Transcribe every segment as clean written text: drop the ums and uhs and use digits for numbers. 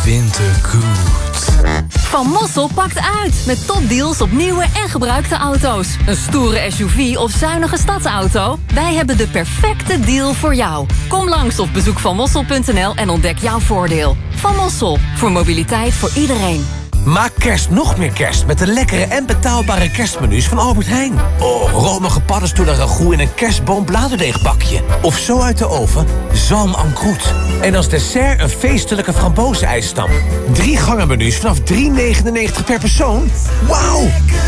wintergoed. Van Mossel pakt uit met topdeals op nieuwe en gebruikte auto's. Een stoere SUV of zuinige stadsauto? Wij hebben de perfecte deal voor jou. Kom langs of bezoek vanmossel.nl en ontdek jouw voordeel. Van Mossel, voor mobiliteit voor iedereen. Maak kerst nog meer kerst met de lekkere en betaalbare kerstmenu's van Albert Heijn. Oh, romige paddenstoelen ragout in een kerstboom bladerdeegbakje. Of zo uit de oven, zalm en croûte. En als dessert een feestelijke frambozenijsstam. 3 gangenmenu's vanaf €3,99 per persoon. Wauw!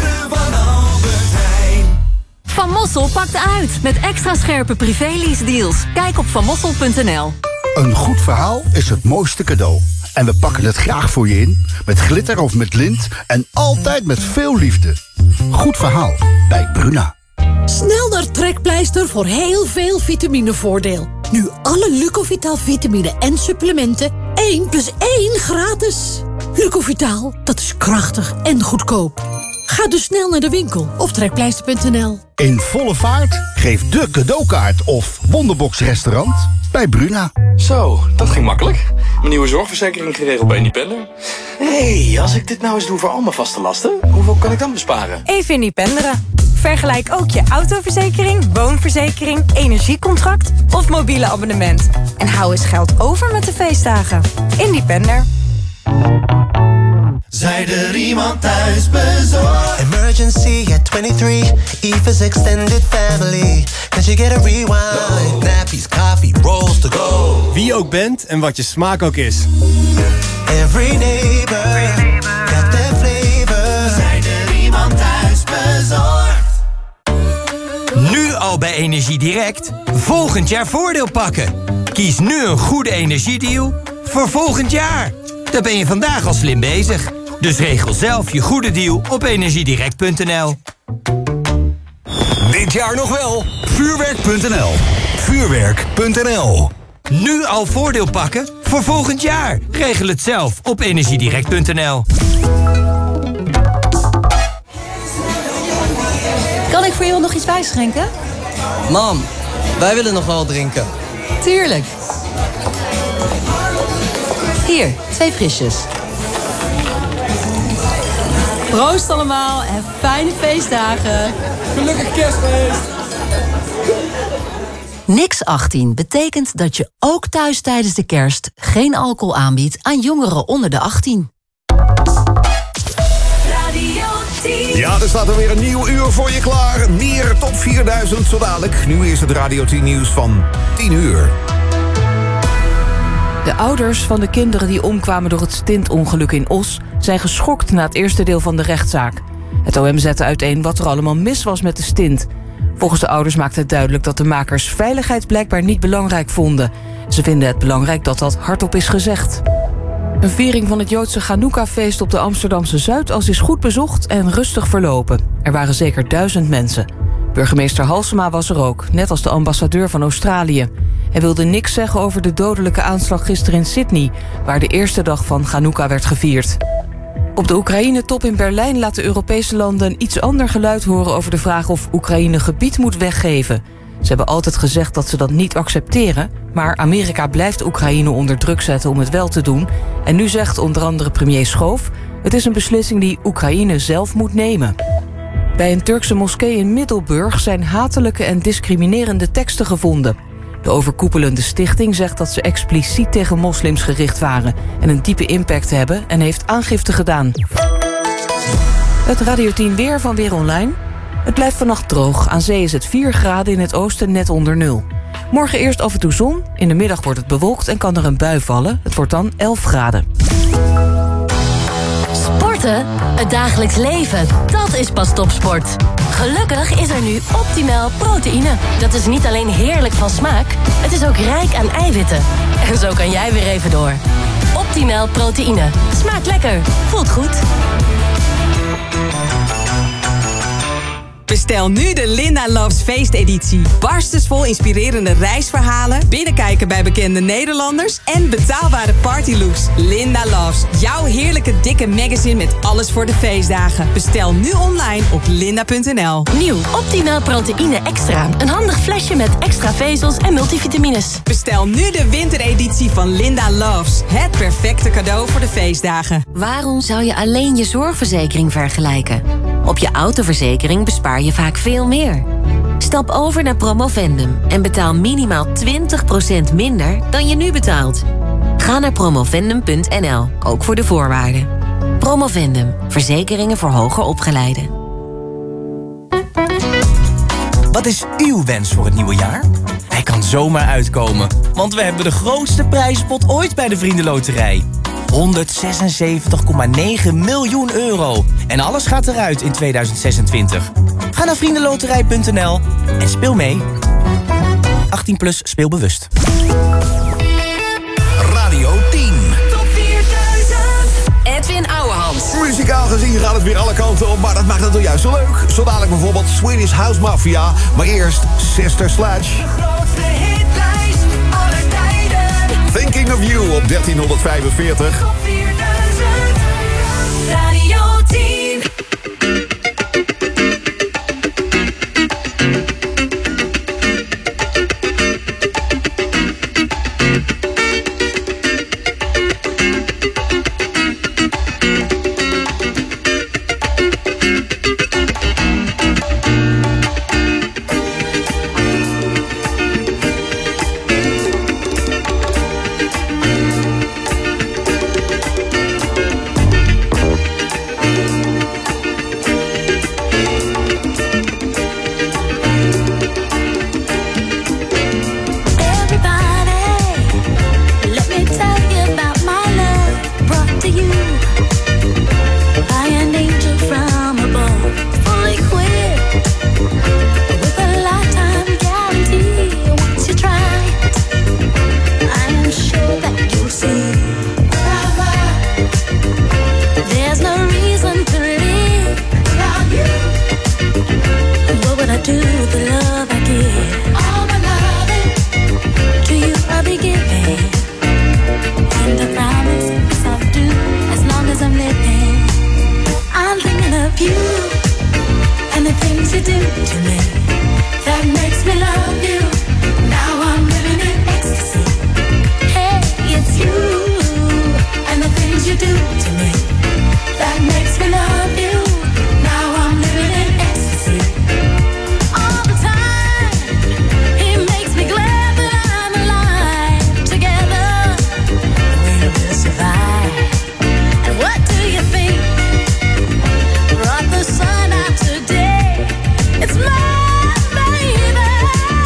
Van Mossel pakt uit met extra scherpe privé-lease-deals. Kijk op vanmossel.nl. Een goed verhaal is het mooiste cadeau. En we pakken het graag voor je in, met glitter of met lint en altijd met veel liefde. Goed verhaal bij Bruna. Snel naar Trekpleister voor heel veel vitaminevoordeel. Nu alle Lucovitaal vitamine en supplementen 1 + 1 gratis. Lucovitaal, dat is krachtig en goedkoop. Ga dus snel naar de winkel of trekpleister.nl. In volle vaart? Geef de cadeaukaart of wonderbox restaurant bij Bruna. Zo, dat ging makkelijk. Mijn nieuwe zorgverzekering geregeld bij Independer. Hé, als ik dit nou eens doe voor al mijn vaste lasten, hoeveel kan ik dan besparen? Even Independeren. Vergelijk ook je autoverzekering, woonverzekering, energiecontract of mobiele abonnement. En hou eens geld over met de feestdagen. Independer. Zij er iemand thuis bezorgd? Emergency at 23, Eva's extended family. Cause you get a rewind, nappies, coffee, rolls to go. Wie je ook bent en wat je smaak ook is. Every neighbor, got that flavor. Zij er iemand thuis bezorgd? Nu al bij Energiedirect. Volgend jaar voordeel pakken. Kies nu een goede energiedeal voor volgend jaar. Dan ben je vandaag al slim bezig. Dus regel zelf je goede deal op energiedirect.nl. Dit jaar nog wel. Vuurwerk.nl. Vuurwerk.nl. Nu al voordeel pakken voor volgend jaar. Regel het zelf op energiedirect.nl. Kan ik voor jou nog iets bijschenken? Mam, wij willen nog wel drinken. Tuurlijk. Hier, 2 frisjes. Proost allemaal en fijne feestdagen. Gelukkig kerstfeest! Niks 18 betekent dat je ook thuis tijdens de kerst geen alcohol aanbiedt aan jongeren onder de 18. Ja, er staat er weer een nieuw uur voor je klaar. Meer top 4000 zo dadelijk. Nu is het Radio 10 nieuws van 10 uur. De ouders van de kinderen die omkwamen door het stintongeluk in Os zijn geschokt na het eerste deel van de rechtszaak. Het OM zette uiteen wat er allemaal mis was met de stint. Volgens de ouders maakte het duidelijk dat de makers veiligheid blijkbaar niet belangrijk vonden. Ze vinden het belangrijk dat dat hardop is gezegd. Een viering van het Joodse Chanukka-feest op de Amsterdamse Zuidas is goed bezocht en rustig verlopen. Er waren zeker 1000 mensen. Burgemeester Halsema was er ook, net als de ambassadeur van Australië. Hij wilde niks zeggen over de dodelijke aanslag gisteren in Sydney, waar de eerste dag van Chanukka werd gevierd. Op de Oekraïne-top in Berlijn laten Europese landen een iets ander geluid horen over de vraag of Oekraïne gebied moet weggeven. Ze hebben altijd gezegd dat ze dat niet accepteren, maar Amerika blijft Oekraïne onder druk zetten om het wel te doen. En nu zegt onder andere premier Schoof: het is een beslissing die Oekraïne zelf moet nemen. Bij een Turkse moskee in Middelburg zijn hatelijke en discriminerende teksten gevonden. De overkoepelende stichting zegt dat ze expliciet tegen moslims gericht waren en een diepe impact hebben en heeft aangifte gedaan. Het Radio 10 weer van Weer Online. Het blijft vannacht droog. Aan zee is het 4 graden, in het oosten net onder 0. Morgen eerst af en toe zon. In de middag wordt het bewolkt en kan er een bui vallen. Het wordt dan 11 graden. Sporten? Het dagelijks leven. Dat is pas topsport. Gelukkig is er nu Optimal proteïne. Dat is niet alleen heerlijk van smaak, het is ook rijk aan eiwitten. En zo kan jij weer even door. Optimal proteïne. Smaakt lekker. Voelt goed. Bestel nu de Linda Loves feesteditie. Barstensvol inspirerende reisverhalen, binnenkijken bij bekende Nederlanders en betaalbare partylooks. Linda Loves, jouw heerlijke dikke magazine met alles voor de feestdagen. Bestel nu online op linda.nl. Nieuw Optimaal Proteïne Extra. Een handig flesje met extra vezels en multivitamines. Bestel nu de wintereditie van Linda Loves. Het perfecte cadeau voor de feestdagen. Waarom zou je alleen je zorgverzekering vergelijken? Op je autoverzekering bespaar je vaak veel meer. Stap over naar Promovendum en betaal minimaal 20% minder dan je nu betaalt. Ga naar promovendum.nl, ook voor de voorwaarden. Promovendum, verzekeringen voor hoger opgeleiden. Wat is uw wens voor het nieuwe jaar? Hij kan zomaar uitkomen, want we hebben de grootste prijzenpot ooit bij de Vriendenloterij. 176,9 miljoen euro. En alles gaat eruit in 2026. Ga naar vriendenloterij.nl en speel mee. 18 plus speelbewust. Radio 10. Top 4000. Edwin Ouwehand. Muzikaal gezien gaat het weer alle kanten op, maar dat maakt het toch juist zo leuk. Zo dadelijk bijvoorbeeld Swedish House Mafia, maar eerst Sister Sledge. De grootste hitlijst aller tijden. Thinking of You op 1345. Top 4000. Radio 10. It's my baby.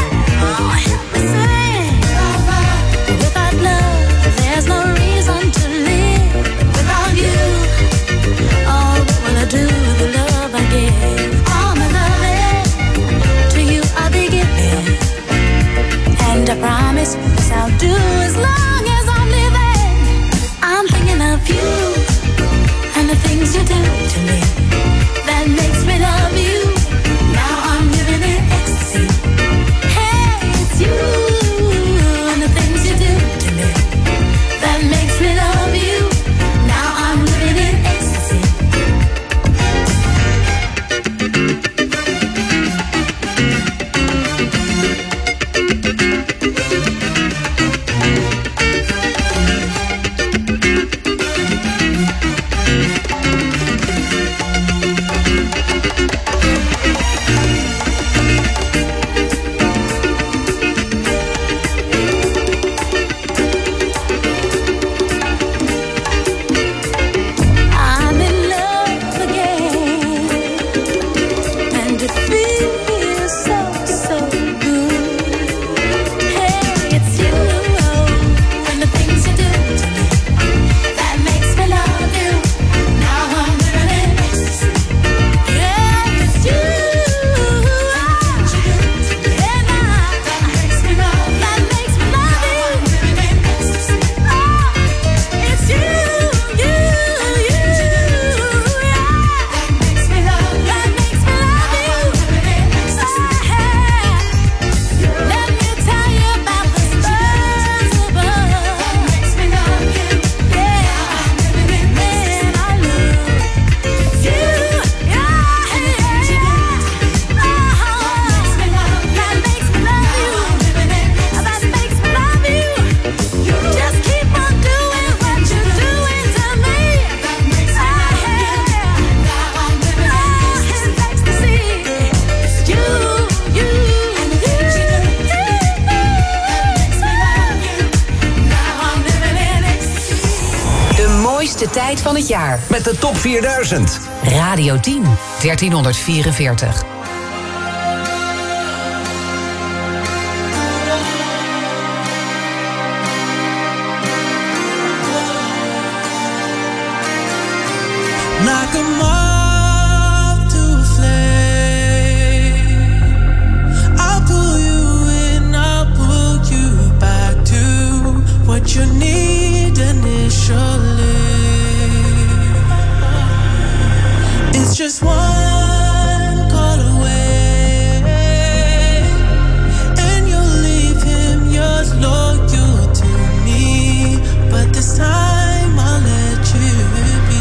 mooiste tijd van het jaar. Met de top 4000. Radio 10, 1344. Like a moth to a flame, I'll pull you in, I'll pull you back to what you need initially. It's just one call away, and you'll leave him, you're loyal to me, but this time I'll let you be.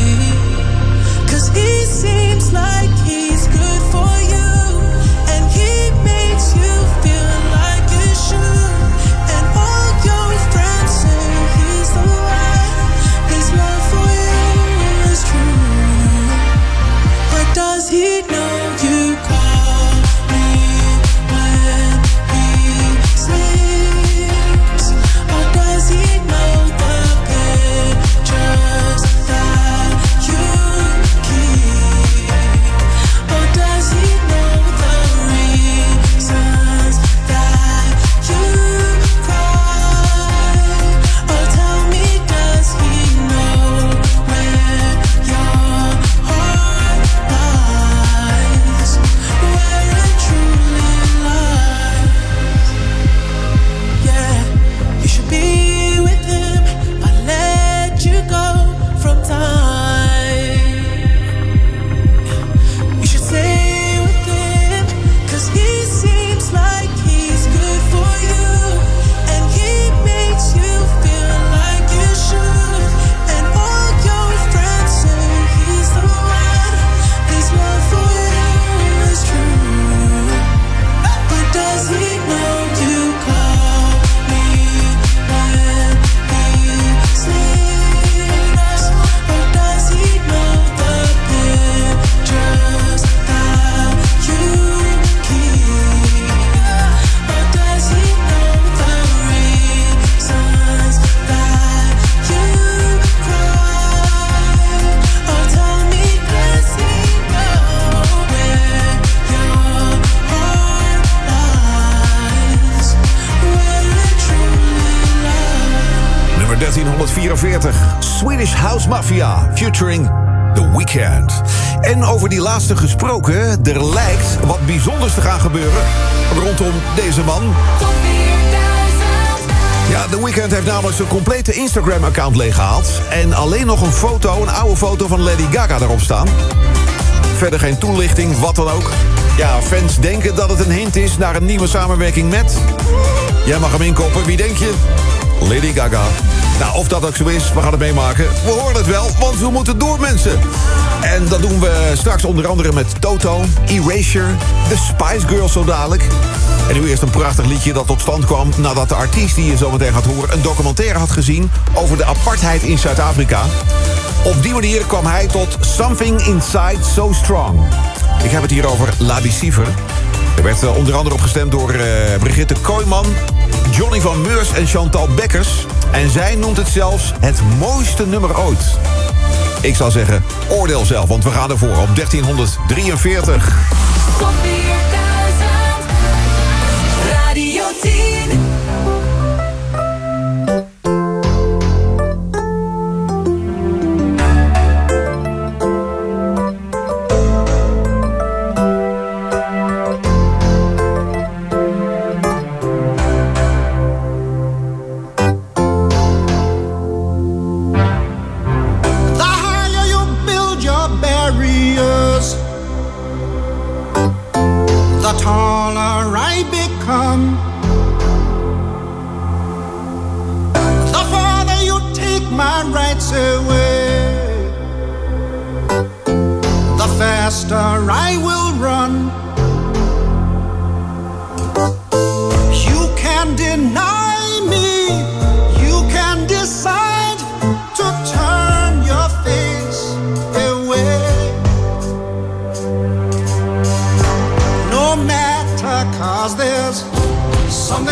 He seems like he's good for you, and he makes you feel like you should. And all your friends say he's the one, his love for you is true. But does he know you call me when he sleeps? Or does he know the pictures that you does he know the reasons that you cry? Or tell me, does he know where your heart lies? Where it truly lies? Yeah, you should be with him. I let you go from time. Stay with him, 'cause he seems like he's good for you, and he makes you feel like you should. And all your friends say he's the one, his love for you is true. But does he know you call me when he sleeps? Or does he know the pictures you keep? Or does he know the reasons that you cry? Or tell me, does he know where your heart lies? Where it truly lies? Nummer 1344. Swedish House Mafia featuring The Weeknd. En over die laatste gesproken, er lijkt wat bijzonders te gaan gebeuren rondom deze man. Ja, The Weeknd heeft namelijk zijn complete Instagram-account leeggehaald. En alleen nog een oude foto van Lady Gaga erop staan. Verder geen toelichting, wat dan ook. Ja, fans denken dat het een hint is naar een nieuwe samenwerking met... Jij mag hem inkoppen, wie denk je? Lady Gaga. Nou, of dat ook zo is, we gaan het meemaken. We horen het wel, want we moeten door, mensen. En dat doen we straks onder andere met Toto, Erasure, The Spice Girls zo dadelijk. En nu eerst een prachtig liedje dat tot stand kwam nadat de artiest die je zo meteen gaat horen een documentaire had gezien over de apartheid in Zuid-Afrika. Op die manier kwam hij tot Something Inside So Strong. Ik heb het hier over Labi Siver. Er werd onder andere op gestemd door Brigitte Kooijman, Johnny van Meurs en Chantal Bekkers. En zij noemt het zelfs het mooiste nummer ooit. Ik zou zeggen, oordeel zelf, want we gaan ervoor op 1343. Top 4000 Radio 10.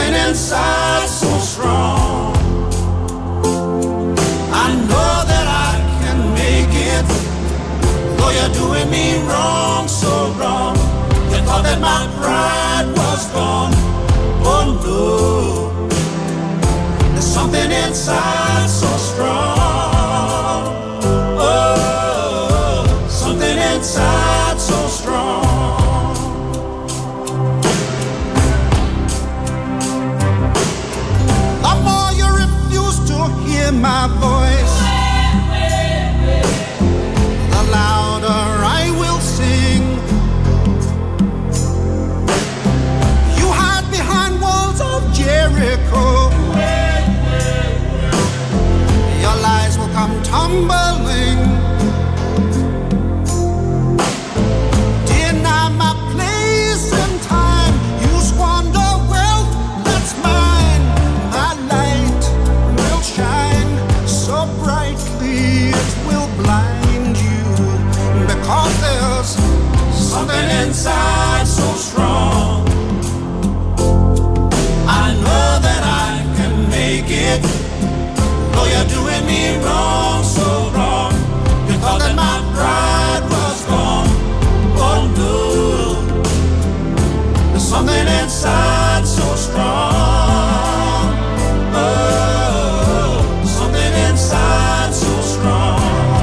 Inside so strong, I know that I you're doing me wrong, so wrong. You thought that my pride was gone. Oh no, there's something inside so strong. Oh, something inside so strong. The more you refuse to hear my voice, the louder I will sing. You hide behind walls of Jericho. Your lies will come tumbling. Deny my place in time. You squander wealth that's mine. My light will shine so brightly it will blind you. Because there's something inside so strong. I know that I can make it. Though you're doing me wrong, so wrong. You thought that my pride was gone. Oh no, there's something inside so strong. Oh, something inside so strong.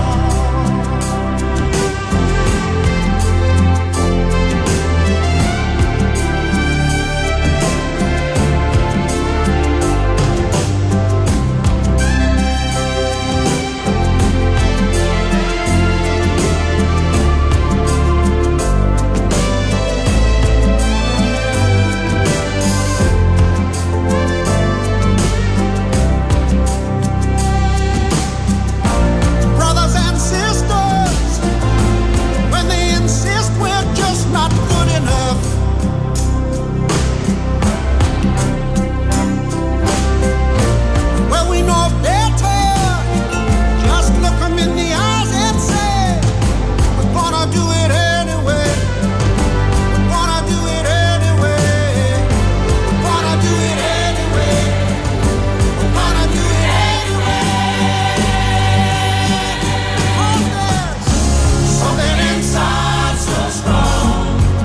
Brothers and sisters, when they insist we're just not good enough, well, we know better. Just look them in the eyes and say, we're gonna do it anyway. We're gonna do it anyway. We're gonna do it anyway. We're gonna do it anyway. Something inside so strong.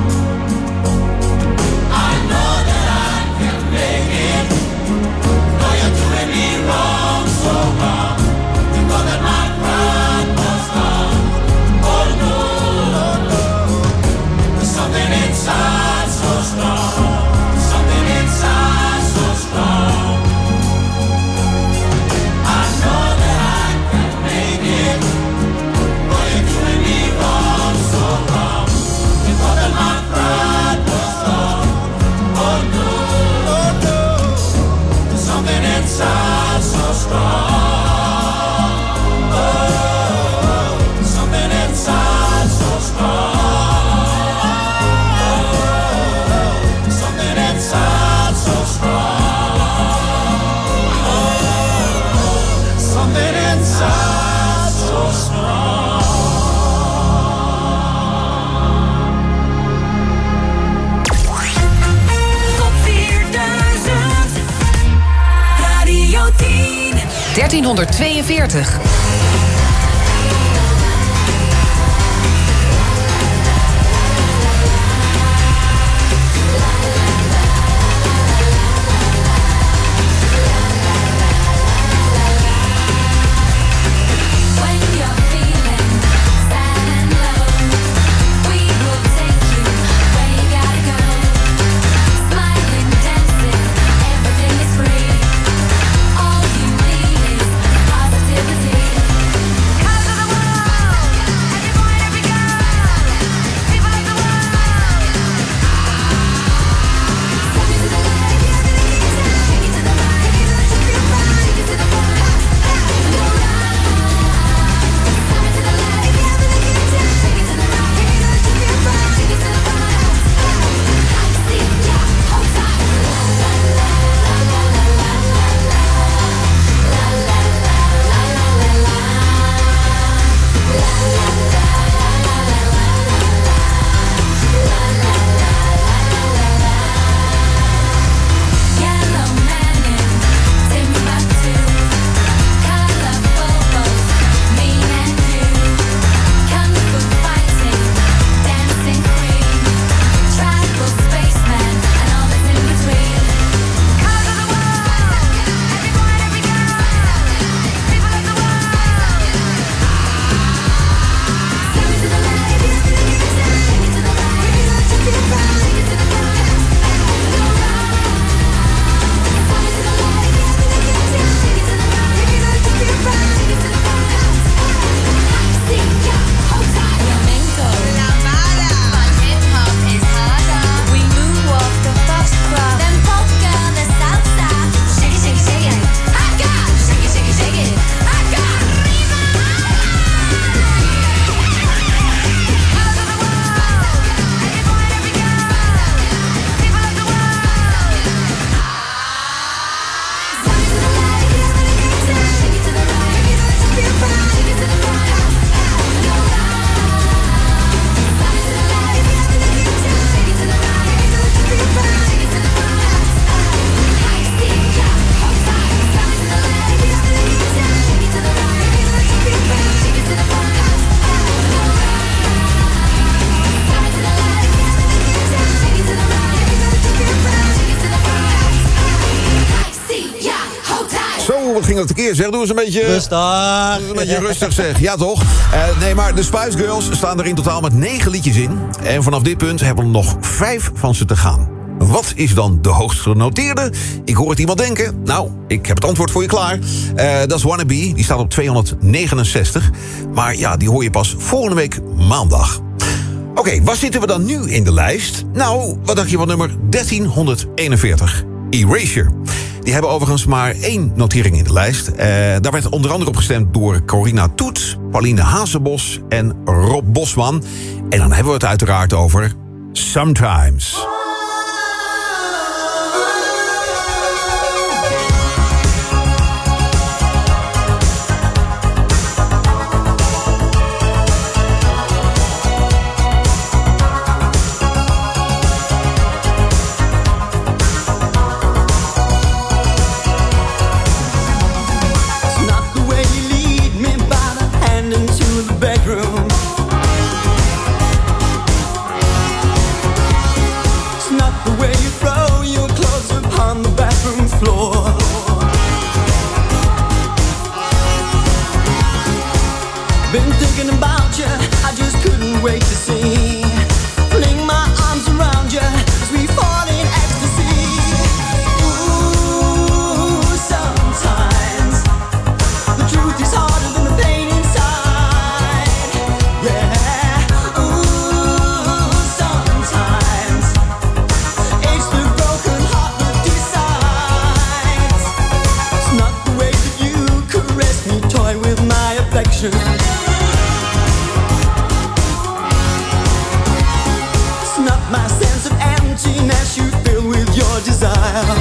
I know that I can make it. Though you're doing me wrong, so wrong. You know that my pride was gone. Oh no, there's something inside so strong. Something inside so strong. I know that I can make it. Though you're doing me wrong, so wrong. You thought that my pride was gone. Oh no, there's something inside so strong. Oh, something inside so strong. Oh, something inside so strong. Oh, something inside so strong. Top 4000 Radio 10 1342. When you're feeling sad and low, we will take you where you gotta go. Smiling, dancing, everything is free. All you need is positivity. ging dat tekeer, zeg. Doe eens een beetje... Rustig. Een beetje rustig, zeg. Ja, toch? Nee, maar de Spice Girls staan er in totaal met 9 liedjes in. En vanaf dit punt hebben we nog 5 van ze te gaan. Wat is dan de hoogst genoteerde? Ik hoor het iemand denken. Nou, ik heb het antwoord voor je klaar. Dat is Wannabe. Die staat op 269. Maar ja, die hoor je pas volgende week maandag. Oké, waar zitten we dan nu in de lijst? Nou, wat dacht je van nummer 1341? Erasure. Die hebben overigens maar 1 notering in de lijst. Daar werd onder andere op gestemd door Corina Toet, Pauline Hazebos en Rob Bosman. En dan hebben we het uiteraard over Sometimes. Been thinking about you, I just couldn't wait to see. Fling my arms around you as we fall in ecstasy. Ooh, sometimes the truth is harder than the pain inside. Yeah. Ooh, sometimes it's the broken heart that decides. It's not the way that you caress me, toy with my affection. My sense of emptiness you fill with your desire.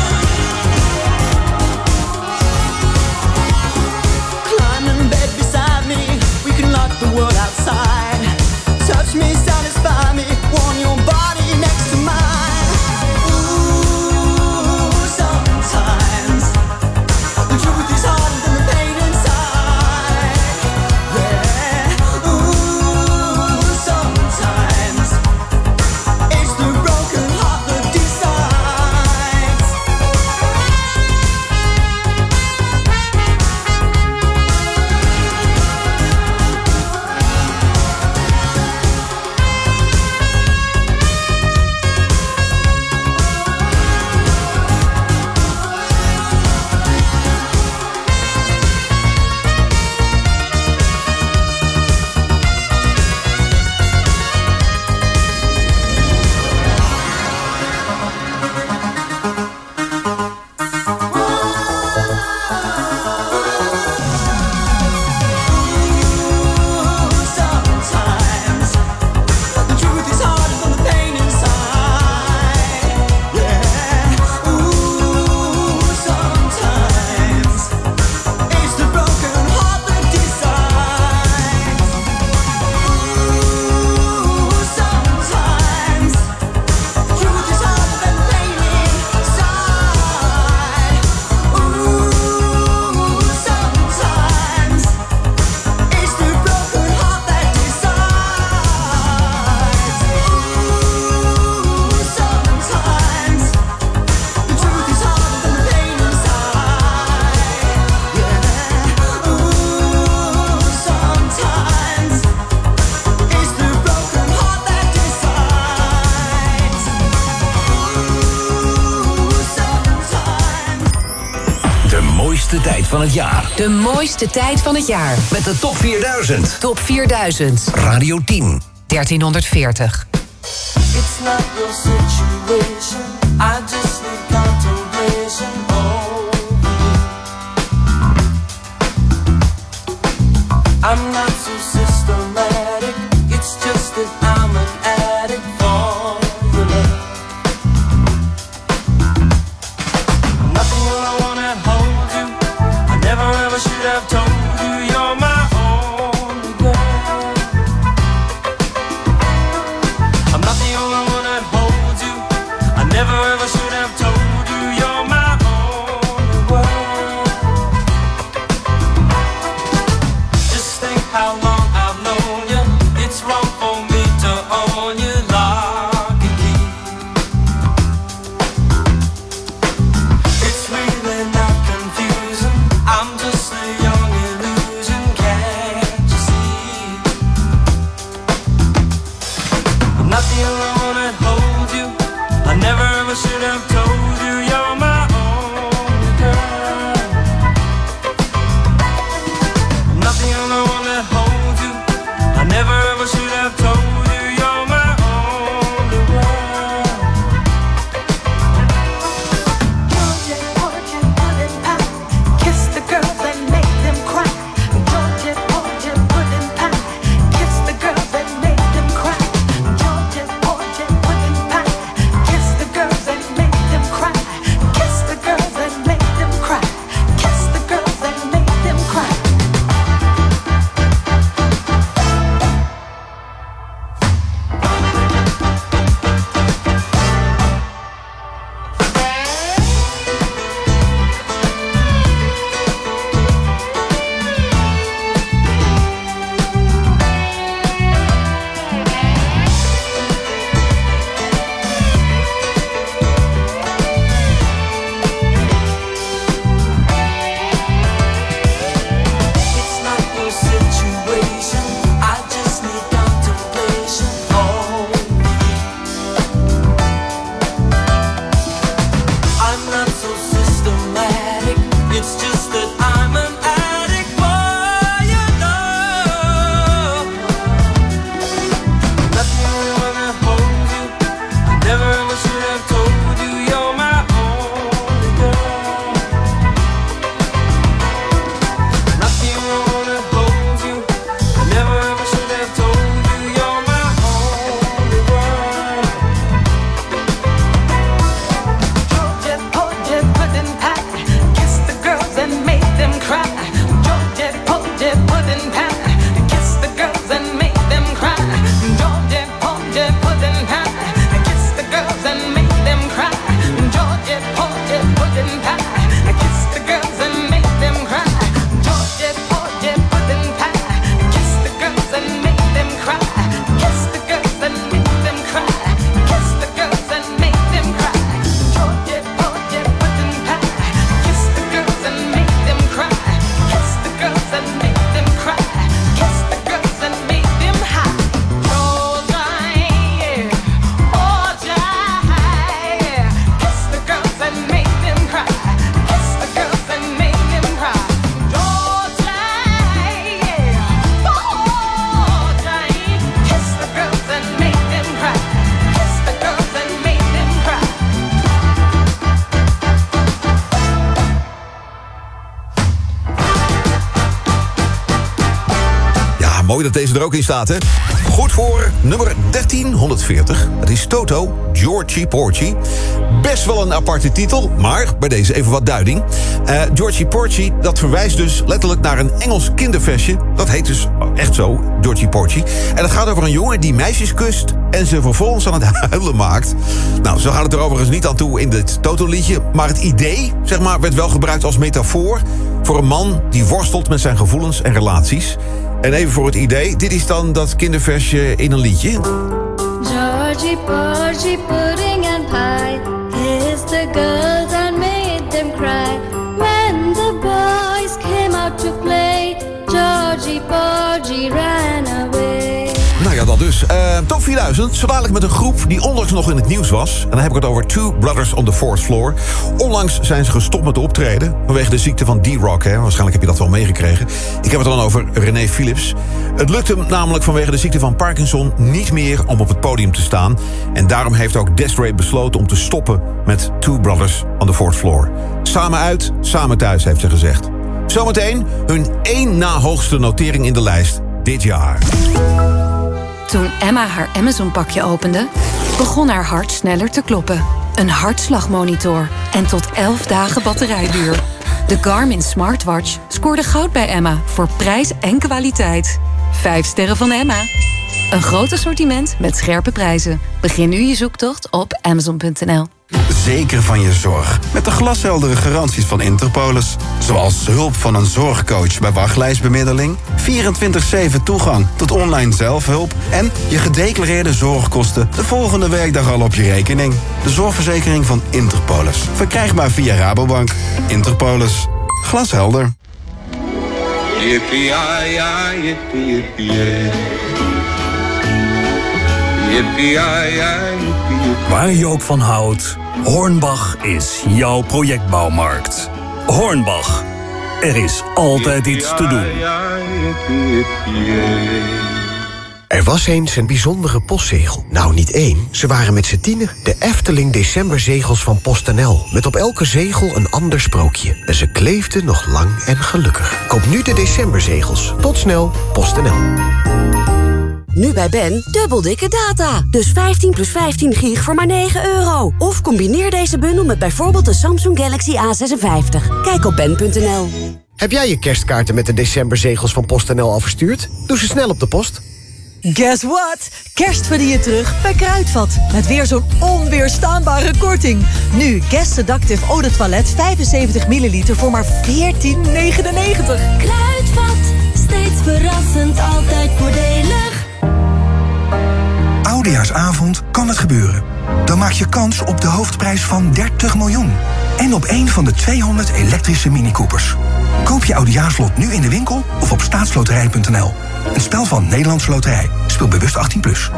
Climb in bed beside me, we can lock the world outside. Touch me, satisfy me, warm your body next to mine. Ooh, sometimes the truth is harder than the pain inside. Yeah. Ooh, sometimes it's the broken heart that decides. Sometimes the truth is harder than the pain inside. Yeah. Ooh, sometimes it's the broken heart that decides. Ooh, sometimes the truth is harder than the pain inside. Ooh, sometimes it's the broken heart that decides. Ooh, sometimes the truth is harder than the pain inside. Yeah. Ooh, sometimes it's the broken heart that decides. Ooh, sometimes. De mooiste tijd van het jaar. De mooiste tijd van het jaar. Met de top 4000. Top 4000. Radio 10. 1340. It's not your situation. I just need contemplation over you. I'm not so systematic. It's just that I'm an addict for your love. Nothing will I wanna hold you. I never ever should have told you you're my only girl. I'm not the only one that holds you. I never ever should have told you you're my only world. Just think how long I've known you. It's wrong for me to own you, lock and key. It's really not confusing. I mooi dat deze er ook in staat, hè? Goed voor nummer 1340. Dat is Toto, Georgie Porgy. Best wel een aparte titel, maar bij deze even wat duiding. Georgie Porgy, dat verwijst dus letterlijk naar een Engels kinderversje. Dat heet dus echt zo, Georgie Porgy. En het gaat over een jongen die meisjes kust en ze vervolgens aan het huilen maakt. Nou, zo gaat het er overigens niet aan toe in dit Toto-liedje. Maar het idee, zeg maar, werd wel gebruikt als metafoor voor een man die worstelt met zijn gevoelens en relaties. En even voor het idee, dit is dan dat kinderversje in een liedje. Georgie Porgy, pudding and pie, kissed the girls and made them cry. When the boys came out to play, Georgie Porgy ran away. Nou ja, dat dus. Top 4000, zo dadelijk met een groep die onlangs nog in het nieuws was. En dan heb ik het over Two Brothers on the Fourth Floor. Onlangs zijn ze gestopt met optreden vanwege de ziekte van D-Rock. Waarschijnlijk heb je dat wel meegekregen. Ik heb het dan over René Philips. Het lukt hem namelijk vanwege de ziekte van Parkinson niet meer om op het podium te staan. En daarom heeft ook Desiree besloten om te stoppen met Two Brothers on the Fourth Floor. Samen uit, samen thuis, heeft ze gezegd. Zometeen hun 1 na hoogste notering in de lijst dit jaar. Toen Emma haar Amazon-pakje opende, begon haar hart sneller te kloppen. Een hartslagmonitor en tot 11 dagen batterijduur. De Garmin Smartwatch scoorde goud bij Emma voor prijs en kwaliteit. 5 sterren van Emma. Een groot assortiment met scherpe prijzen. Begin nu je zoektocht op Amazon.nl. Zeker van je zorg. Met de glasheldere garanties van Interpolis. Zoals hulp van een zorgcoach bij wachtlijstbemiddeling, 24/7 toegang tot online zelfhulp en je gedeclareerde zorgkosten de volgende werkdag al op je rekening. De zorgverzekering van Interpolis. Verkrijgbaar via Rabobank. Interpolis. Glashelder. Waar je ook van houdt, Hornbach is jouw projectbouwmarkt. Hornbach. Er is altijd iets te doen. Er was eens een bijzondere postzegel. Nou, niet één, ze waren met z'n 10. De Efteling Decemberzegels van PostNL. Met op elke zegel een ander sprookje. En ze kleefden nog lang en gelukkig. Koop nu de Decemberzegels. Tot snel, PostNL. Nu bij Ben, dubbel dikke data. Dus 15 plus 15 gig voor maar €9. Of combineer deze bundel met bijvoorbeeld de Samsung Galaxy A56. Kijk op ben.nl. Heb jij je kerstkaarten met de Decemberzegels van PostNL al verstuurd? Doe ze snel op de post. Guess what? Kerst verdien je terug bij Kruidvat. Met weer zo'n onweerstaanbare korting. Nu Guest Seductive Eau de Toilette 75 milliliter voor maar €14,99. Kruidvat, steeds verrassend, altijd voordelig. Oudejaarsavond kan het gebeuren. Dan maak je kans op de hoofdprijs van 30 miljoen. En op één van de 200 elektrische Mini Coopers. Koop je oudejaarslot nu in de winkel of op staatsloterij.nl. Een spel van Nederlandse Loterij. Speel bewust 18+.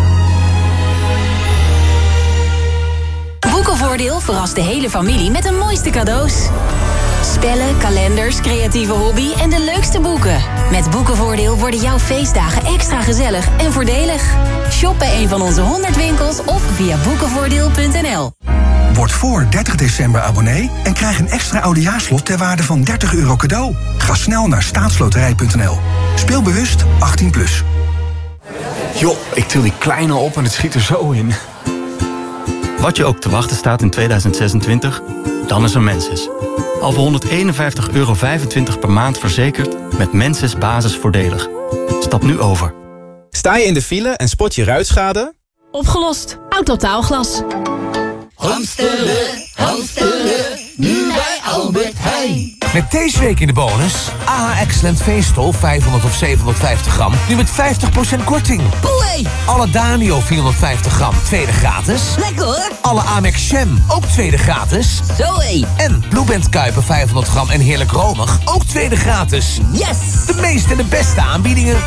Boekenvoordeel verrast de hele familie met de mooiste cadeaus. Spellen, kalenders, creatieve hobby en de leukste boeken. Met Boekenvoordeel worden jouw feestdagen extra gezellig en voordelig. Shop bij een van onze 100 winkels of via boekenvoordeel.nl. Word voor 30 december abonnee en krijg een extra oudejaarslot ter waarde van €30 cadeau. Ga snel naar staatsloterij.nl. Speel bewust 18+. Joh, ik til die kleine op en het schiet er zo in. Wat je ook te wachten staat in 2026, dan is er Mensis. Al voor €151,25 per maand verzekerd met Mensis basisvoordelig. Stap nu over. Sta je in de file en spot je ruitschade? Opgelost. Autotaalglas. Hamsteren, hamsteren, nu bij Albert Heijn. Met deze week in de bonus AH Excellent Veestol 500 of 750 gram. Nu met 50% korting. Boei! Alle Danio 450 gram, tweede gratis. Lekker hoor! Alle Amex Jam, ook tweede gratis. Zoé! En Blueband Kuipen 500 gram en heerlijk romig, ook tweede gratis. Yes! De meeste en de beste aanbiedingen.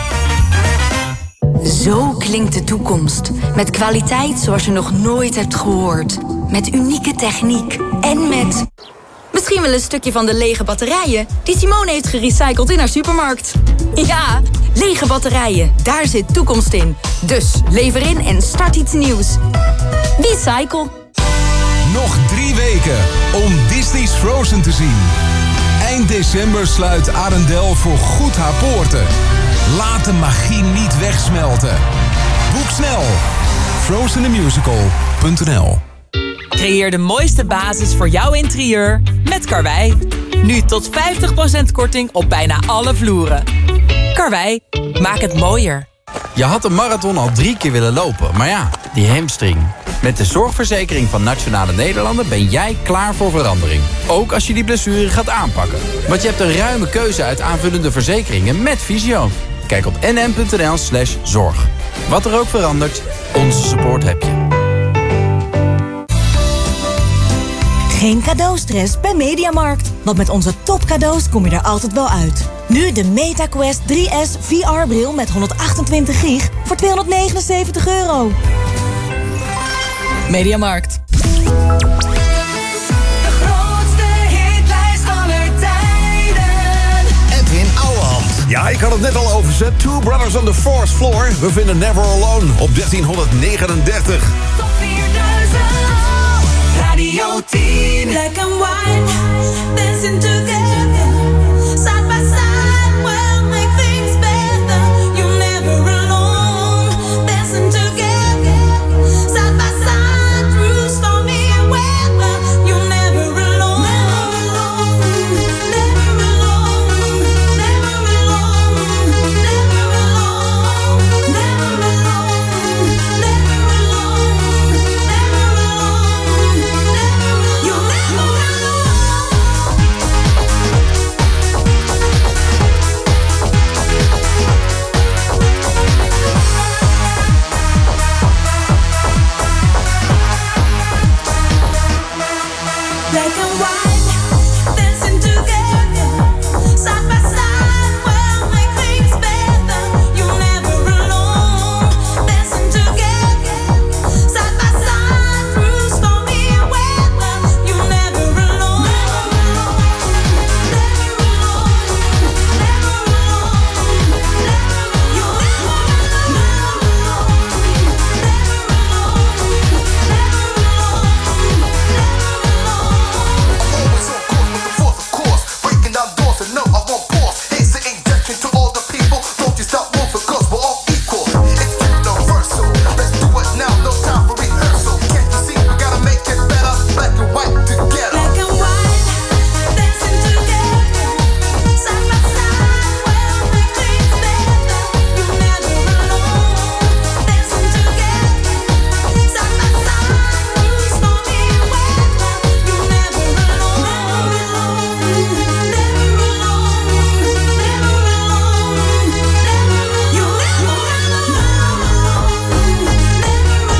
Zo klinkt de toekomst. Met kwaliteit zoals je nog nooit hebt gehoord. Met unieke techniek. En met... misschien wel een stukje van de lege batterijen die Simone heeft gerecycled in haar supermarkt. Ja, lege batterijen. Daar zit toekomst in. Dus lever in en start iets nieuws. Recycle. Nog 3 weken om Disney's Frozen te zien. Eind december sluit Arendel voor goed haar poorten. Laat de magie niet wegsmelten. Boek snel. FrozenTheMusical.nl. Creëer de mooiste basis voor jouw interieur met Karwei. Nu tot 50% korting op bijna alle vloeren. Karwei, maak het mooier. Je had een marathon al 3 keer willen lopen, maar ja, die hamstring. Met de zorgverzekering van Nationale Nederlanden ben jij klaar voor verandering. Ook als je die blessure gaat aanpakken. Want je hebt een ruime keuze uit aanvullende verzekeringen met Visio. Kijk op nm.nl/zorg. Wat er ook verandert, onze support heb je. Geen cadeaustress bij Mediamarkt. Want met onze topcadeaus kom je er altijd wel uit. Nu de MetaQuest 3S VR-bril met 128 gig voor €279. Mediamarkt. De grootste hitlijst aller tijden. Edwin Ouwehand. Ja, ik had het net al overzet. Two Brothers on the Fourth Floor. We vinden Never Alone op 1339. Top 4000. Radio 10. Black and white. Dancing together. Side by side. We'll make things better. You're never alone. Dancing together. Side by side. Through stormy weather. You're never alone. Never alone. Never alone. Never alone. Never alone. Never alone. Never alone. Never alone. You're never alone. Black and white, dancing together, side by side. We'll make things better. You're never alone. Dancing together, side by side. Through stormy weather. You're never alone. Never alone. Never alone. You're never Breaking down doors and no, I won't pause. Here's the injection to all the people. Don't you stop moving, cause we're all equal. It's universal. Let's do it now, no time for rehearsal. Can't you see, we gotta make it better. Black and white together. Black and white, dancing together, side by side. We'll make things better. You're never alone. Dancing together, side by side. Through stormy weather. You're never alone. Never alone. Never alone. Never alone. You're never alone. Never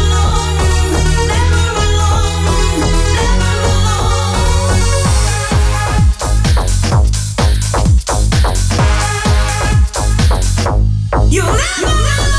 alone. You're never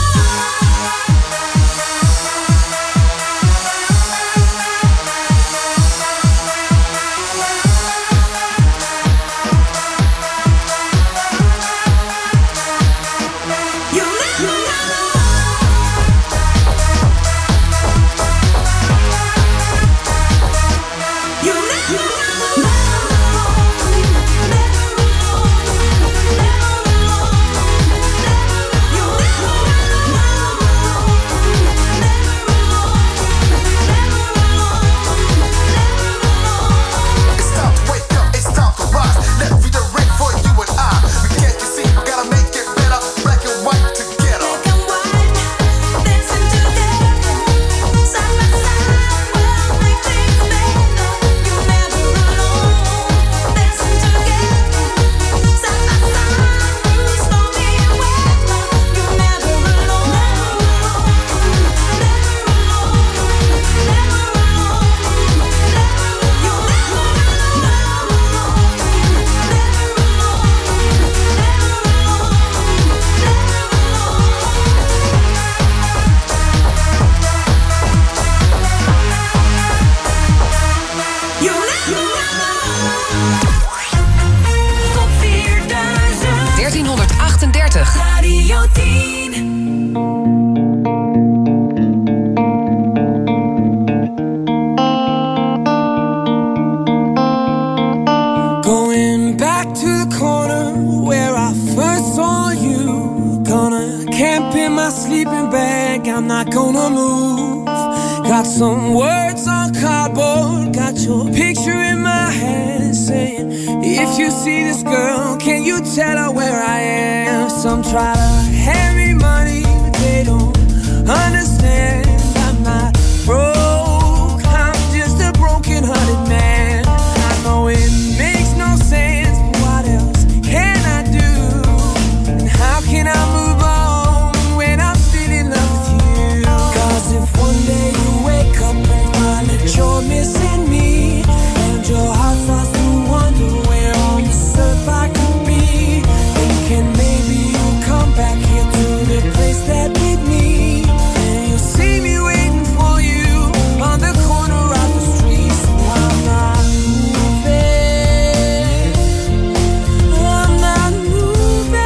It's time to wake up, it's time to rise. Let be the ring for you and I. Can't you see, we gotta make it better. Black and white together. Black and white, dancing together, side by side. We'll make things better. You're never alone. Dancing together, side by side. Through stormy weather. You're never alone. Never alone. Never alone. You're never Top 4000. 1338. Radio 10. Going back to the corner where I first saw you. Gonna camp in my sleeping bag, I'm not gonna move. Got some words on cardboard, got your picture in my hand, saying, if you see this girl, can you tell her where I am? Some try to hand me money, but they don't understand. I'm not broke, I'm just a broken-hearted man. I know it makes no sense, but what else can I do? And how can I move on when I'm still in love with you? 'Cause if one day you wake up and find that you're missing me, and your heart starts to wonder where on this earth I could be, thinking maybe you'll come back here to the place that made me. And you'll see me waiting for you on the corner of the street. So I'm not moving, I'm not moving.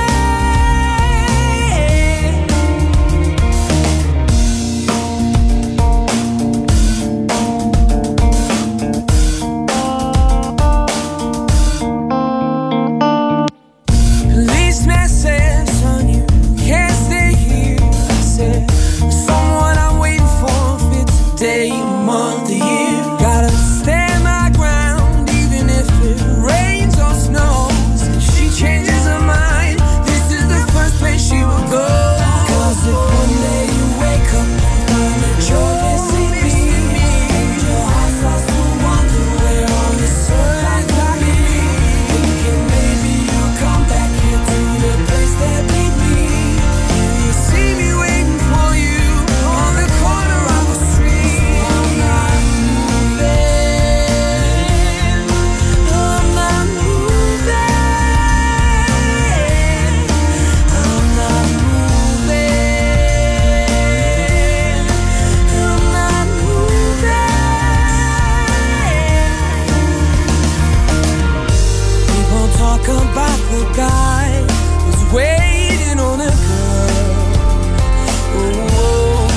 Policeman said, son, you can't stay here. I said, someone I'm waiting for today, a month, a year. Gotta stand my ground, even if it rains or snows. If she changes her mind, this is the first place she will go. 'Cause if one day you wake up and find that you're missing me, and your heart starts to wonder where on this earth I could be, thinking maybe you'll come back here to the place that made me. And you'll see me waiting for you on the corner of the street. I'm not moving, I'm not moving, I'm not moving, I'm not moving. People talk about the guy who's waiting on a girl. Oh,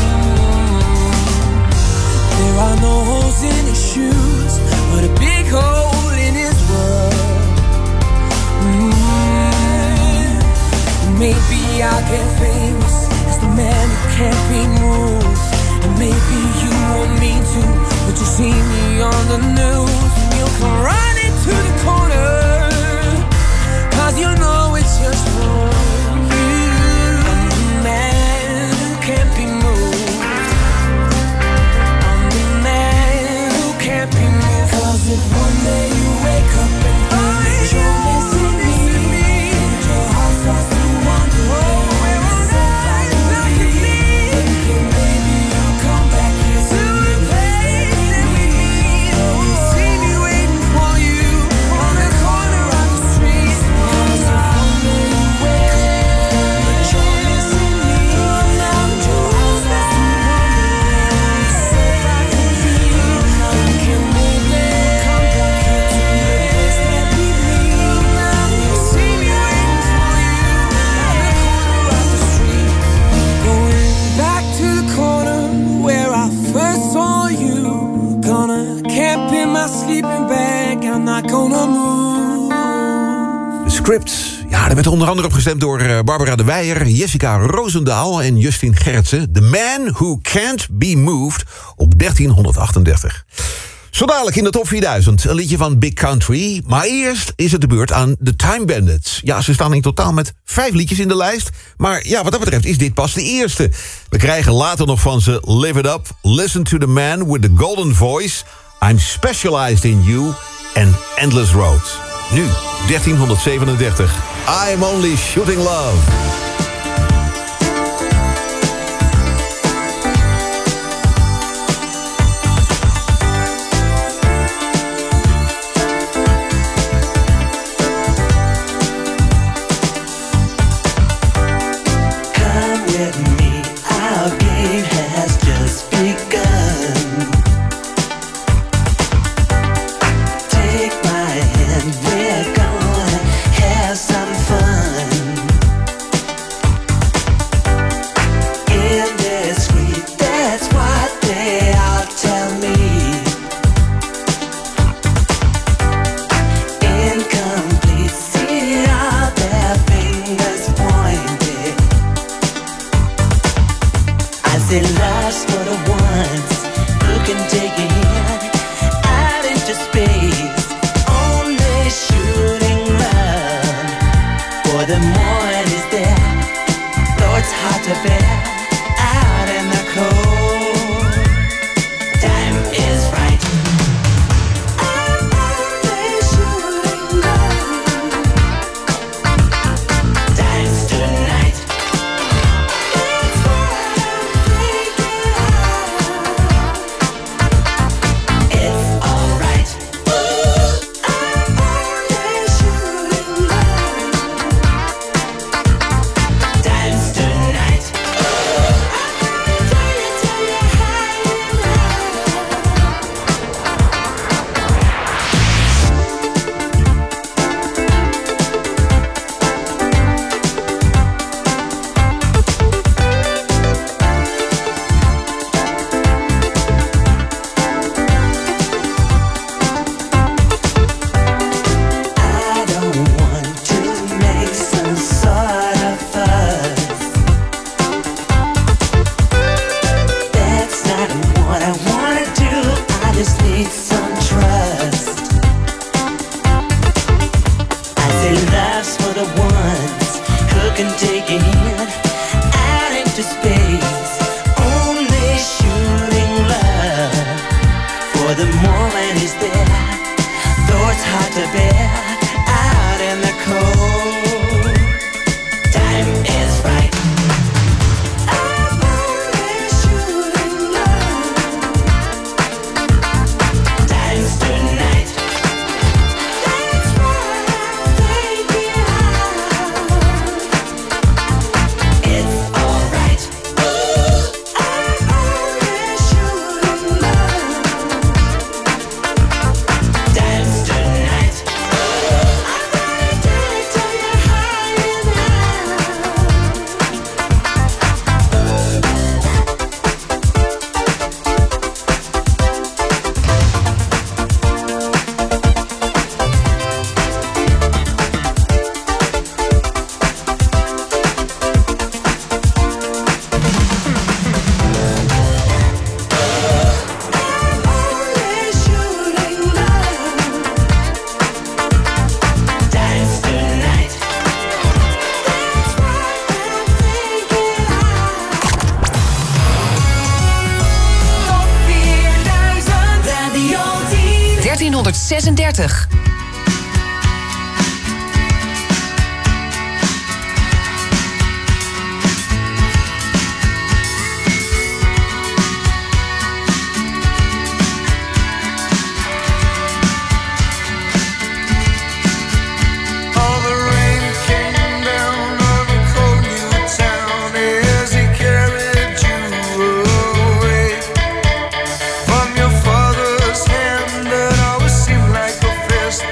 there are no holes in his shoes, but a big hole in his world. Maybe I'll get famous as the man who can't be moved. And maybe you want me to, but you see me on the news, and you'll come running to the corner, 'cause you know it's just for you. I'm the man who can't be moved, I'm the man who can't be moved. 'Cause if one day you wake up and find that you're missing me, and your heart starts to wonder where on earth I could be, thinking maybe you'll come back here to the place that we meet. You see me waiting for you on the corner of the street. 'Cause if one day you wake up and you're missing me, and your heart starts to wonder where on this earth I could be, thinking maybe you'll come back here to the place that we meet. You see me waiting for you on the corner of the street. Going back to the corner where I first saw you. Gonna camp in my sleeping bag, I'm not gonna move. De Script. Ja, daar werd onder andere op gestemd door Barbara de Weijer, Jessica Roosendaal en Justin Gerritsen. The Man Who Can't Be Moved op 1338. Zo dadelijk in de top 4000, een liedje van Big Country. Maar eerst is het de beurt aan de Time Bandits. Ja, ze staan in totaal met 5 liedjes in de lijst. Maar ja, wat dat betreft is dit pas de eerste. We krijgen later nog van ze Live It Up, Listen to the Man with the Golden Voice, I'm Specialized in You en Endless Road. Nu, 1337. I'm Only Shooting Love. Come with me, our game has just begun. Take my hand, we're gonna have some fun. say love's for the ones who can take your hand out into space. Only shooting love for the morning is there. Though it's hard to bear out in the cold, time is right. I'm only shooting love. Time's tonight. That's what I'm thinking of. It's alright. I'm only shooting love. Time's tonight. Tell you how you I don't want to make some sort of fuss. That's not what I wanna do. I just need some trust. I say love's for the ones who can take it out into space. Only shooting love for the moment is there. Though it's hard to bear out in the cold, time is right. I'm only shooting love. Time's tonight. That's what I'm thinking of. It's alright. I'm only shooting love. Time's tonight. I'm gonna tell you how you know. Only shooting love. Time's tonight. That's what I'm thinking of. Top 4000 Radio 10. 1336. All the rain came down on a cold new town as he carried you away from your father's hand that always seemed like a fist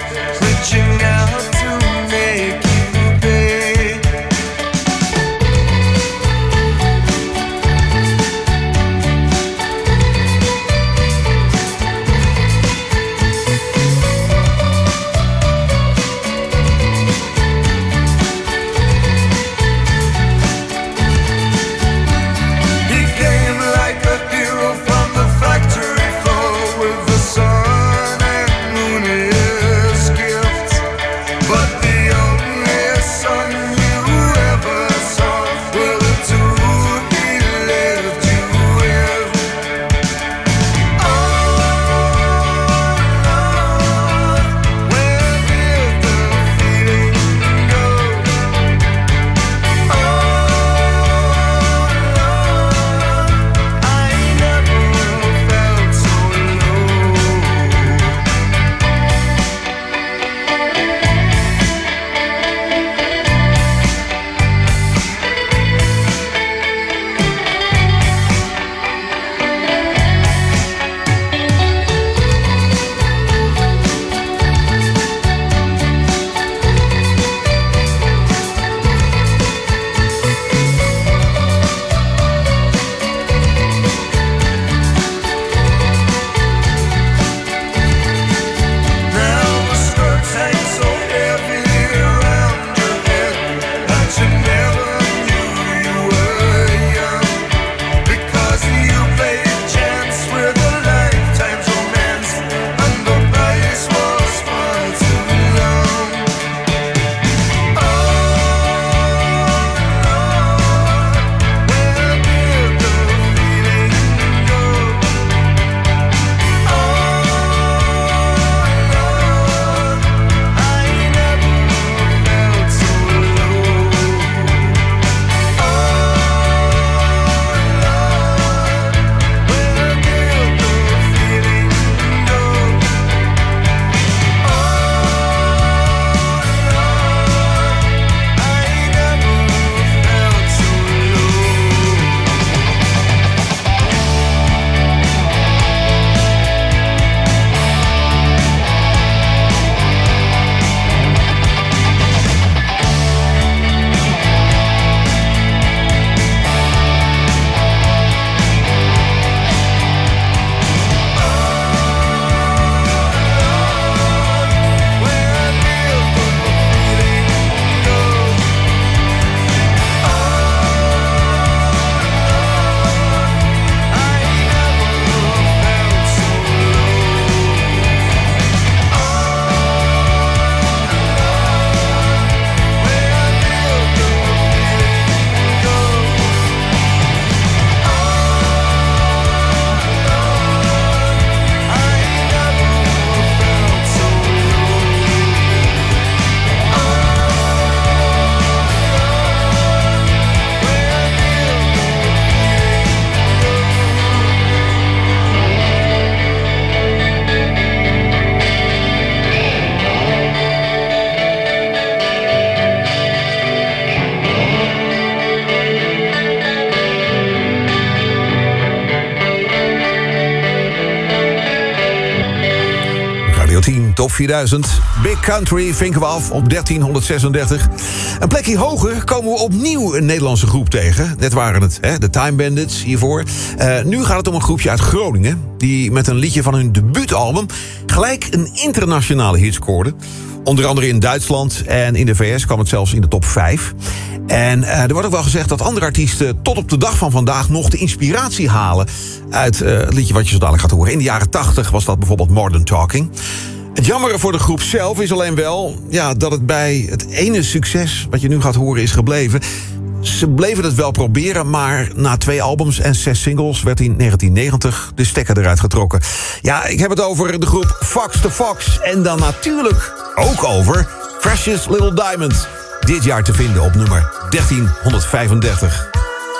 10 Top 4000. Big Country vinken we af op 1336. Een plekje hoger komen we opnieuw een Nederlandse groep tegen. Net waren het de Time Bandits hiervoor. Nu gaat het om een groepje uit Groningen... die met een liedje van hun debuutalbum... gelijk een internationale hit scoorde. Onder andere in Duitsland en in de VS kwam het zelfs in de top 5. En er wordt ook wel gezegd dat andere artiesten... tot op de dag van vandaag nog de inspiratie halen... uit het liedje wat je zo dadelijk gaat horen. In de jaren 80 was dat bijvoorbeeld Modern Talking. Het jammere voor de groep zelf is alleen wel... dat het bij het ene succes wat je nu gaat horen is gebleven. Ze bleven het wel proberen, maar na 2 albums en 6 singles... werd in 1990 de stekker eruit getrokken. Ja, ik heb het over de groep Fox the Fox. En dan natuurlijk ook over Precious Little Diamond. Dit jaar te vinden op nummer 1335.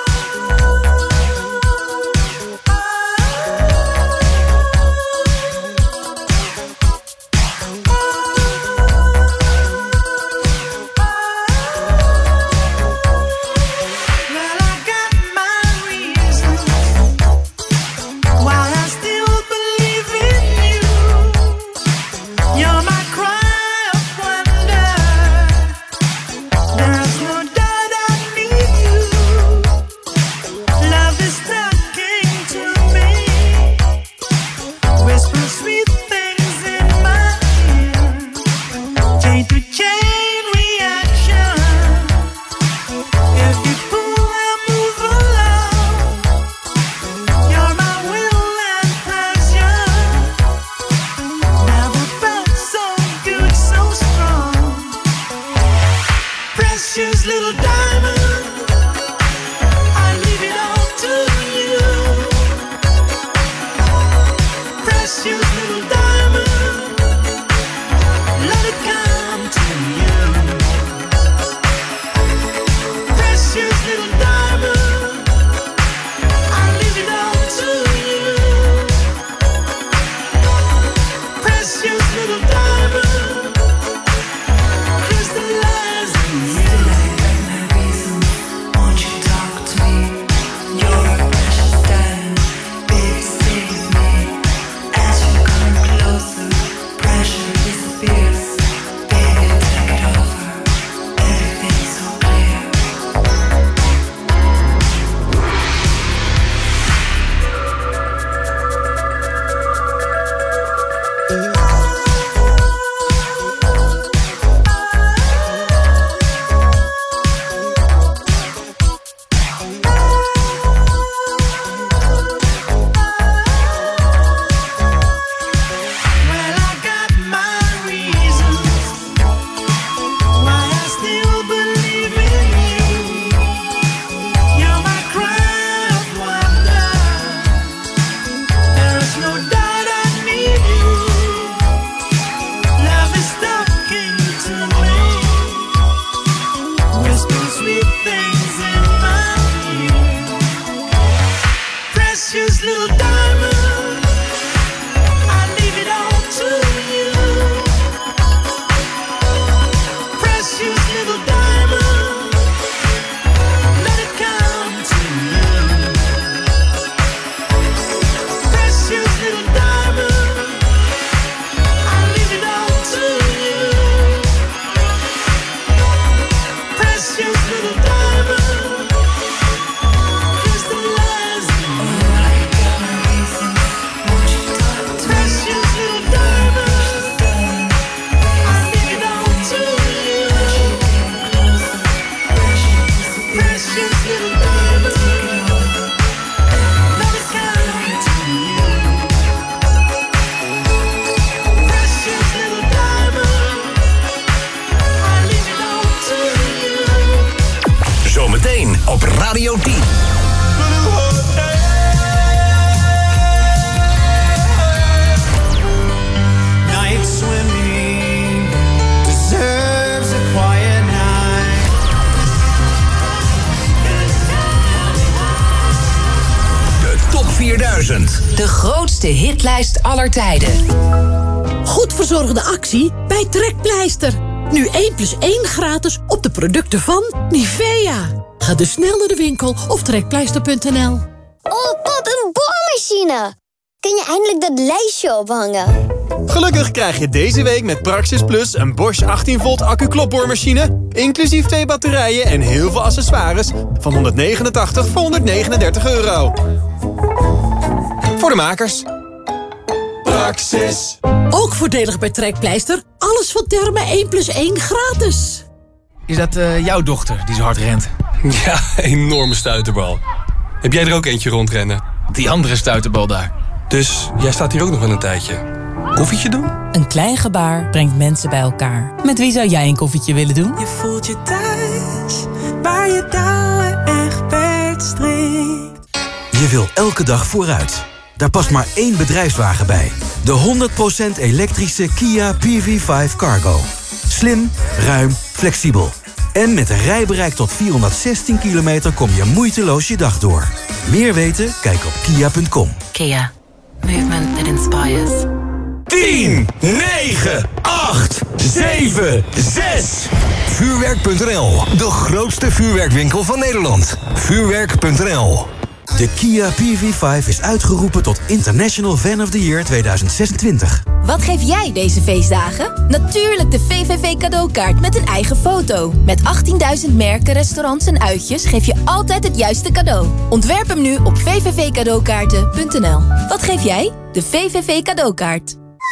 Op Radio 10. Night swimming deserves a quiet night. De Top 4000. De grootste hitlijst aller tijden. Goed verzorgde actie bij Trekpleister. Nu 1+1 gratis op de producten van Nivea. Ga dus snel naar de winkel of trekpleister.nl. Oh, pap, een boormachine! Kun je eindelijk dat lijstje ophangen? Gelukkig krijg je deze week met Praxis Plus een Bosch 18 volt accu-klopboormachine... inclusief 2 batterijen en heel veel accessoires... van 189 voor 139 euro. Voor de makers. Praxis. Ook voordelig bij Trekpleister. Alles van Therma 1+1 gratis. Is dat jouw dochter die zo hard rent? Ja, enorme stuiterbal. Heb jij er ook eentje rondrennen? Die andere stuiterbal daar. Dus jij staat hier ook nog wel een tijdje. Koffietje doen? Een klein gebaar brengt mensen bij elkaar. Met wie zou jij een koffietje willen doen? Je voelt je thuis, waar je touwen echt strikt. Je wil elke dag vooruit. Daar past maar 1 bedrijfswagen bij. De 100% elektrische Kia PV5 Cargo. Slim, ruim, flexibel. En met een rijbereik tot 416 kilometer kom je moeiteloos je dag door. Meer weten? Kijk op kia.com. Kia. Movement that inspires. 10, 9, 8, 7, 6. Vuurwerk.nl, de grootste vuurwerkwinkel van Nederland. Vuurwerk.nl. De Kia PV5 is uitgeroepen tot International Fan of the Year 2026. Wat geef jij deze feestdagen? Natuurlijk de VVV cadeaukaart met een eigen foto. Met 18.000 merken, restaurants en uitjes geef je altijd het juiste cadeau. Ontwerp hem nu op vvvcadeaukaarten.nl. Wat geef jij? De VVV cadeaukaart.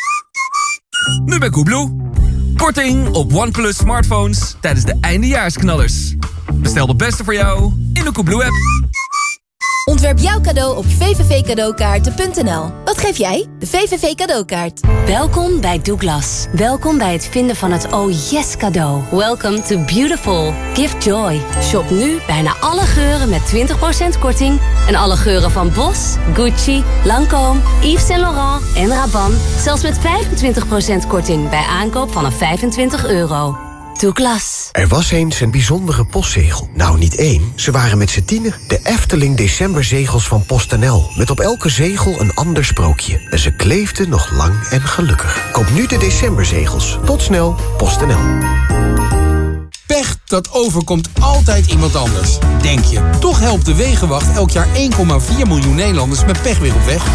Nu bij Koebloe. Korting op OnePlus smartphones tijdens de eindejaarsknallers. Bestel de beste voor jou in de Koebloe-app. Ontwerp jouw cadeau op vvvcadeaukaarten.nl. Wat geef jij? De VVV cadeaukaart. Welkom bij Douglas. Welkom bij het vinden van het oh yes cadeau. Welcome to Beautiful. Give joy. Shop nu bijna alle geuren met 20% korting. En alle geuren van Boss, Gucci, Lancôme, Yves Saint Laurent en Rabanne. Zelfs met 25% korting bij aankoop vanaf €25. Douglas. Er was eens een bijzondere postzegel. Nou, niet één, ze waren met z'n 10. De Efteling Decemberzegels van PostNL. Met op elke zegel een ander sprookje. En ze kleefden nog lang en gelukkig. Koop nu de Decemberzegels. Tot snel, PostNL. Pech, dat overkomt altijd iemand anders. Denk je, toch helpt de Wegenwacht elk jaar 1,4 miljoen Nederlanders met pech weer op weg?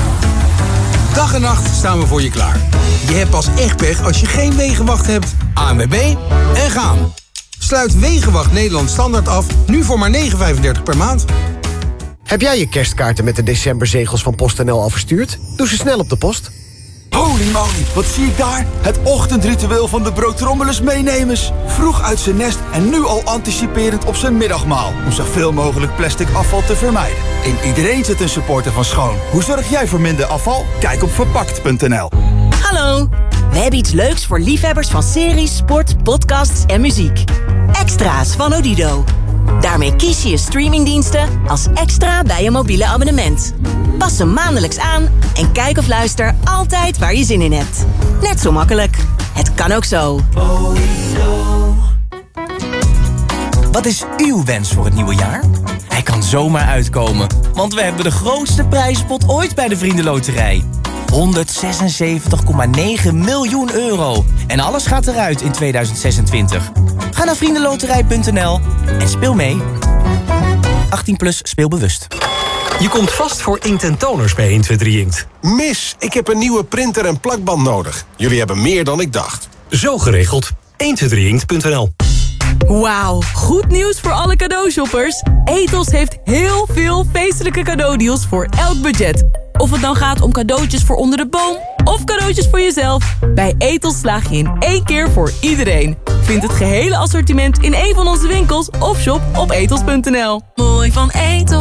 Dag en nacht staan we voor je klaar. Je hebt pas echt pech als je geen Wegenwacht hebt. ANWB en gaan. Sluit Wegenwacht Nederland Standaard af, nu voor maar €9,35 per maand. Heb jij je kerstkaarten met de Decemberzegels van PostNL al verstuurd? Doe ze snel op de post. Holy moly, wat zie ik daar? Het ochtendritueel van de broodtrommelers meenemers. Vroeg uit zijn nest en nu al anticiperend op zijn middagmaal. Om zoveel mogelijk plastic afval te vermijden. In iedereen zit een supporter van schoon. Hoe zorg jij voor minder afval? Kijk op verpakt.nl. Hallo, we hebben iets leuks voor liefhebbers van series, sport, podcasts en muziek. Extra's van Odido. Daarmee kies je je streamingdiensten als extra bij je mobiele abonnement. Pas ze maandelijks aan en kijk of luister altijd waar je zin in hebt. Net zo makkelijk. Het kan ook zo. Wat is uw wens voor het nieuwe jaar? Hij kan zomaar uitkomen, want we hebben de grootste prijzenpot ooit bij de Vriendenloterij. 176,9 miljoen euro. En alles gaat eruit in 2026. Ga naar vriendenloterij.nl en speel mee. 18+ speelbewust. Je komt vast voor inkt en toners bij 123 Inkt. Mis, ik heb een nieuwe printer en plakband nodig. Jullie hebben meer dan ik dacht. Zo geregeld. 123inkt.nl. Wauw, goed nieuws voor alle cadeaushoppers. Ethos heeft heel veel feestelijke cadeaudeals voor elk budget. Of het dan gaat om cadeautjes voor onder de boom of cadeautjes voor jezelf. Bij Ethos slaag je in één keer voor iedereen. Vind het gehele assortiment in een van onze winkels of shop op ethos.nl. Mooi van Ethos.